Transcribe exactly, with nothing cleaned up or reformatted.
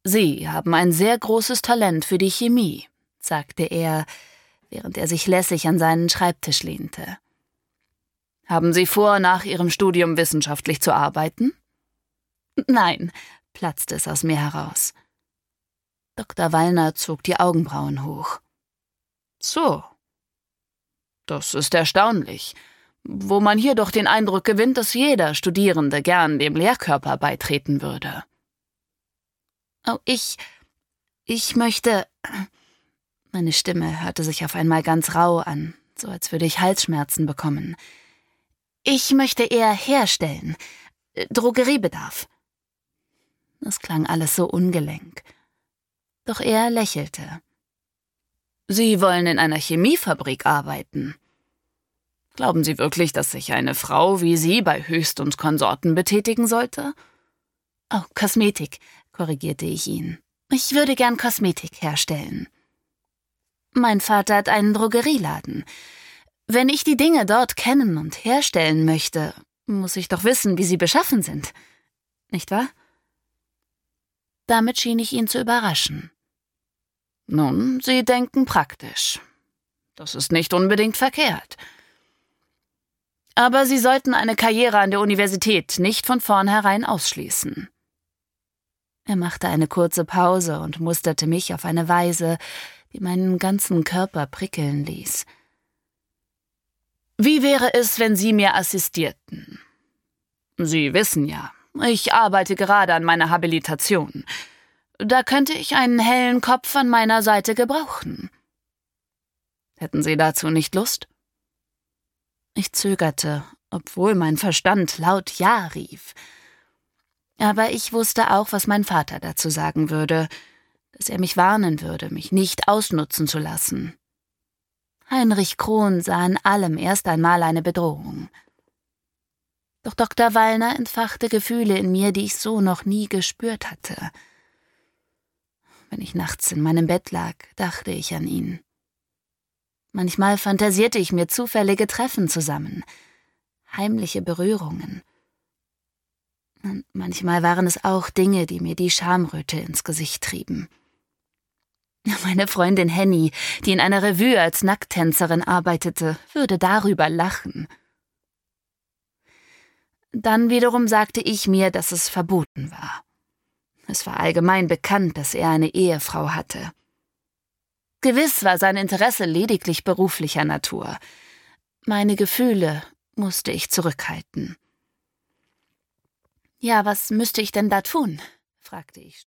»Sie haben ein sehr großes Talent für die Chemie«, sagte er, während er sich lässig an seinen Schreibtisch lehnte. »Haben Sie vor, nach Ihrem Studium wissenschaftlich zu arbeiten?« »Nein«, platzte es aus mir heraus. Doktor Wallner zog die Augenbrauen hoch. »So. Das ist erstaunlich, wo man hier doch den Eindruck gewinnt, dass jeder Studierende gern dem Lehrkörper beitreten würde.« »Oh, ich... ich möchte...« Meine Stimme hörte sich auf einmal ganz rau an, so als würde ich Halsschmerzen bekommen. »Ich möchte eher herstellen. Drogeriebedarf.« Das klang alles so ungelenk. Doch er lächelte. »Sie wollen in einer Chemiefabrik arbeiten. Glauben Sie wirklich, dass sich eine Frau wie Sie bei Höchst und Konsorten betätigen sollte?« »Oh, Kosmetik«, korrigierte ich ihn. »Ich würde gern Kosmetik herstellen. Mein Vater hat einen Drogerieladen. Wenn ich die Dinge dort kennen und herstellen möchte, muss ich doch wissen, wie sie beschaffen sind. Nicht wahr?« Damit schien ich ihn zu überraschen. »Nun, Sie denken praktisch. Das ist nicht unbedingt verkehrt. Aber Sie sollten eine Karriere an der Universität nicht von vornherein ausschließen.« Er machte eine kurze Pause und musterte mich auf eine Weise, die meinen ganzen Körper prickeln ließ. »Wie wäre es, wenn Sie mir assistierten? Sie wissen ja, ich arbeite gerade an meiner Habilitation. Da könnte ich einen hellen Kopf an meiner Seite gebrauchen. Hätten Sie dazu nicht Lust?« Ich zögerte, obwohl mein Verstand laut Ja rief. Aber ich wusste auch, was mein Vater dazu sagen würde, dass er mich warnen würde, mich nicht ausnutzen zu lassen. Heinrich Krohn sah in allem erst einmal eine Bedrohung. Doch Doktor Wallner entfachte Gefühle in mir, die ich so noch nie gespürt hatte. Wenn ich nachts in meinem Bett lag, dachte ich an ihn. Manchmal fantasierte ich mir zufällige Treffen zusammen, heimliche Berührungen. Und manchmal waren es auch Dinge, die mir die Schamröte ins Gesicht trieben. Meine Freundin Henny, die in einer Revue als Nackttänzerin arbeitete, würde darüber lachen. Dann wiederum sagte ich mir, dass es verboten war. Es war allgemein bekannt, dass er eine Ehefrau hatte. Gewiss war sein Interesse lediglich beruflicher Natur. Meine Gefühle musste ich zurückhalten. »Ja, was müsste ich denn da tun?« fragte ich.